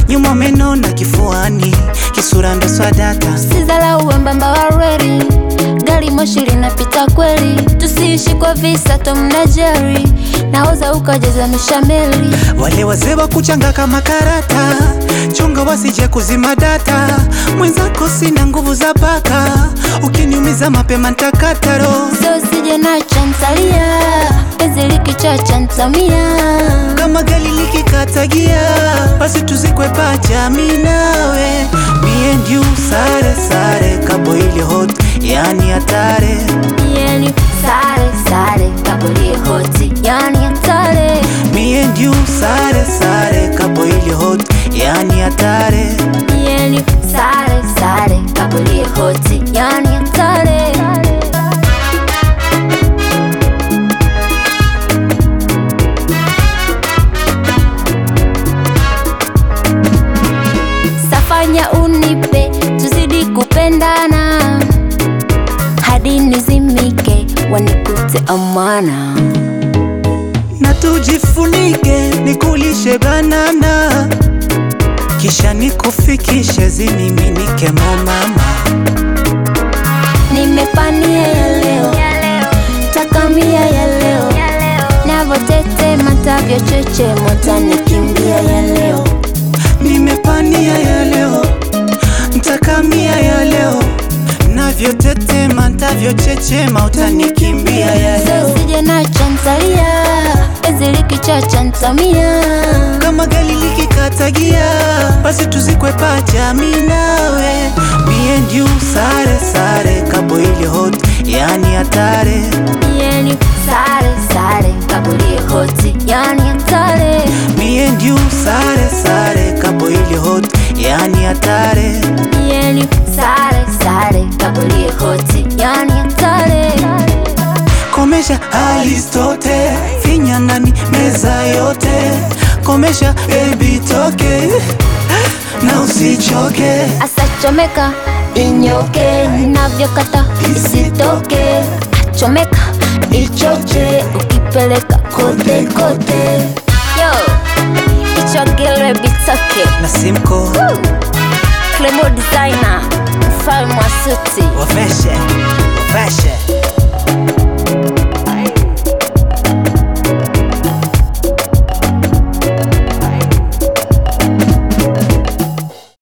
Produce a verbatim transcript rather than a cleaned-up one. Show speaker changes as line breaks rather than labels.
nyuma meno na kifuani, kisura ndo swadata.
Sizala uwembamba wa reri, gari moshi linapita kweli. Tusiishi kwa visa Tom na Jerry, naoza ukajeza mishameli.
Wale wazee wa kuchanga kama karata, chunga wasije kuzima data. Mwenzako sina nguvu za baka, ukiniumiza mapema nitakata roho.
So sije na chantalia, penzi likichacha ntamia.
Kama gali likikatagia, basi tuzikwe pacha mimi nawe. Me and you sare sare, kabo ile hot, yani hatare.
Yani sare sare, kabo ile hot, yani hatare.
Me and you sare sare, kabo ile hot, yani hatare.
Yani sare sare, kabo ile hot, yani hatare. Safanya unipe, tuzidi kupendana, hadi nizimike, wanikute amana.
Na tujifunike, nikulishe banana, kisha nikufikishe zimiminike mo mama.
Nimepania ya leo, takamia ya leo, navotete matavyo cheche motanikimbia ya leo.
Nimepania ya leo, ntakamia ya leo, navyo tetema ntavyo chechema utanikimbia ya leo.
So sije na chantalia, penzi likichacha ntamia.
Kama gali likikatagia, basi tuzikwe pacha mimi nawe. Me and you sare sare, kabo ile hot, yani hatare.
Yani sare sare, kabo ile hot, yani hatare.
Me and you sare sare, kabo ile hot, yani hatare.
Yani sare sare, kabo ile hot, yani hatare.
Komesha Aristote, finya nani meza yote. Komesha baby toke, na usichoke.
Asachomeka inyoke, navyokata isitoke. Achomeka ichoche, ukipeleka kote kote. Yo, ichogele bitoke
Na Simco
Clemo designer, mfalme wa suti.
wafeshe, wafeshe.